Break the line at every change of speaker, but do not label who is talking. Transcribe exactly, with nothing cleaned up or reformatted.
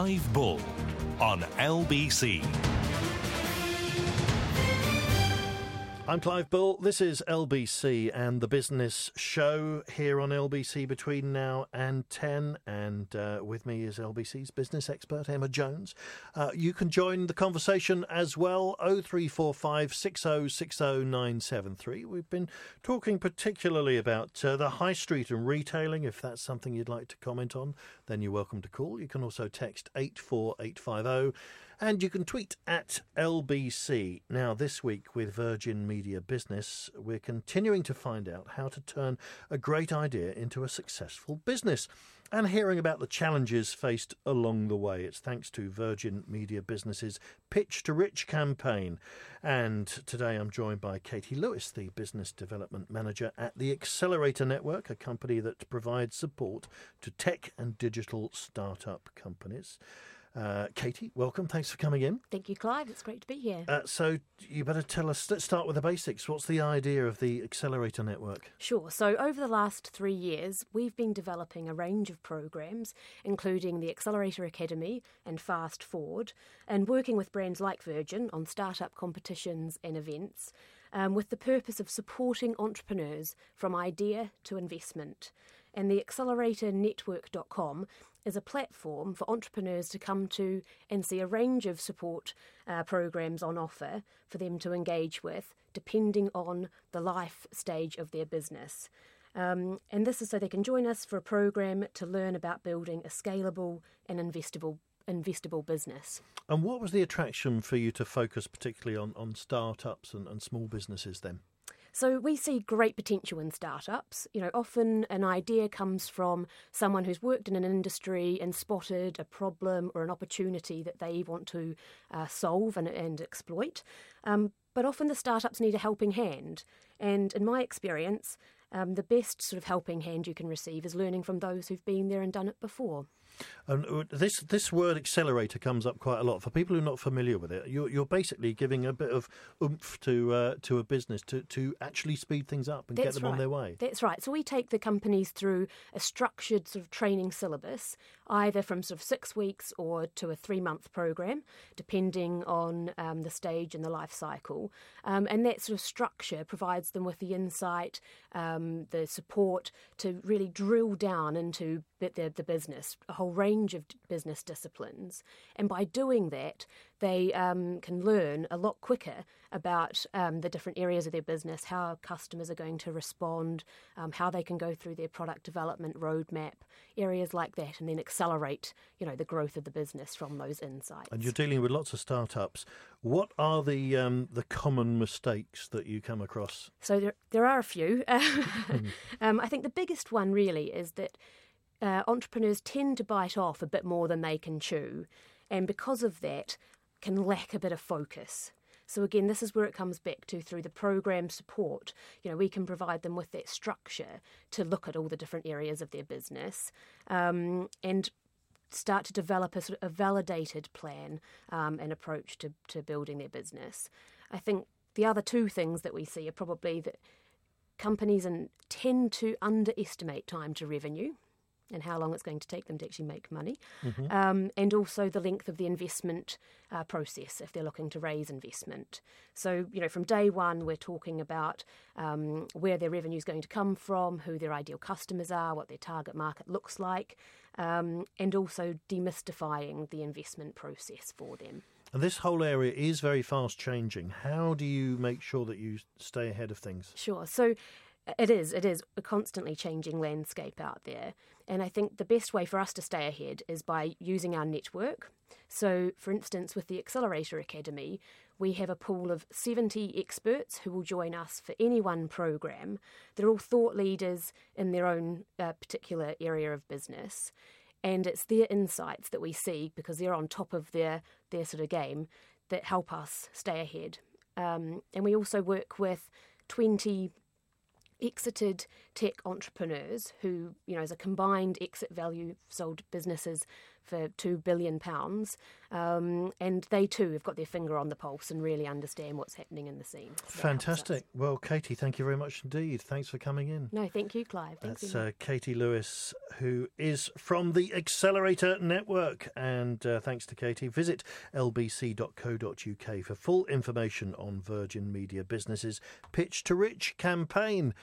Clive Bull on L B C.
I'm Clive Bull. This is L B C and the Business Show here on L B C between now and ten. And uh, with me is L B C's business expert, Emma Jones. Uh, you can join the conversation as well, oh three four five, six oh six oh nine seven three. We've been talking particularly about uh, the high street and retailing. If that's something you'd like to comment on, then you're welcome to call. You can also text eight four eight five oh and you can tweet at L B C. Now, this week with Virgin Media Business, we're continuing to find out how to turn a great idea into a successful business and hearing about the challenges faced along the way. It's thanks to Virgin Media Business's Pitch to Rich campaign. And today I'm joined by Katie Lewis, the Business Development Manager at the Accelerator Network, a company that provides support to tech and digital startup companies. Uh, Katie, welcome. Thanks for coming in.
Thank you, Clive. It's great to be here.
Uh, so you better tell us, let's start with the basics. What's the idea of the Accelerator Network?
Sure. So over the last three years, we've been developing a range of programs, including the Accelerator Academy and Fast Forward, and working with brands like Virgin on startup competitions and events, um, with the purpose of supporting entrepreneurs from idea to investment. And the accelerator network dot com is a platform for entrepreneurs to come to and see a range of support uh, programs on offer for them to engage with, depending on the life stage of their business. Um, and this is so they can join us for a program to learn about building a scalable and investable investable business.
And what was the attraction for you to focus particularly on, on startups and, and small businesses then?
So we see great potential in startups. You know, often an idea comes from someone who's worked in an industry and spotted a problem or an opportunity that they want to uh, solve and, and exploit. Um, but often the startups need a helping hand. And in my experience, um, the best sort of helping hand you can receive is learning from those who've been there and done it before.
And this this word accelerator comes up quite a lot. For people who are not familiar with it, you're, you're basically giving a bit of oomph to uh, to a business to, to actually speed things up and
That's
get them
right.
on their way.
That's right. So we take the companies through a structured sort of training syllabus, either from sort of six weeks or to a three-month program, depending on um, the stage and the life cycle. Um, and that sort of structure provides them with the insight, um, the support to really drill down into the, the business, a whole range of business disciplines. And by doing that, they um, can learn a lot quicker about um, the different areas of their business, how customers are going to respond, um, how they can go through their product development roadmap, areas like that, and then accelerate, you know, the growth of the business from those insights.
And you're dealing with lots of startups. What are the um, the common mistakes that you come across?
So there, there are a few. um, I think the biggest one really is that Uh, entrepreneurs tend to bite off a bit more than they can chew, and because of that can lack a bit of focus. So again, this is where it comes back to through the program support. You know, we can provide them with that structure to look at all the different areas of their business um, and start to develop a sort of a validated plan um, and approach to, to building their business. I think the other two things that we see are probably that companies and tend to underestimate time to revenue and how long it's going to take them to actually make money, mm-hmm. um, and also the length of the investment uh, process if they're looking to raise investment. So, you know, from day one, we're talking about um, where their revenue is going to come from, who their ideal customers are, what their target market looks like, um, and also demystifying the investment process for them.
And this whole area is very fast changing. How do you make sure that you stay ahead of things?
Sure. So It is. It is a constantly changing landscape out there. And I think the best way for us to stay ahead is by using our network. So, for instance, with the Accelerator Academy, we have a pool of seventy experts who will join us for any one program. They're all thought leaders in their own uh, particular area of business. And it's their insights that we see, because they're on top of their, their sort of game, that help us stay ahead. Um, and we also work with twenty exited tech entrepreneurs who, you know, as a combined exit value, sold businesses for two billion pounds. Um, and they too have got their finger on the pulse and really understand what's happening in the scene. So
fantastic. Well, Katie, thank you very much indeed. Thanks for coming in.
No, thank you, Clive. Thanks.
That's uh, Katie Lewis, who is from the Accelerator Network. And uh, thanks to Katie. Visit l b c dot co dot u k for full information on Virgin Media Business's Pitch to Rich campaign.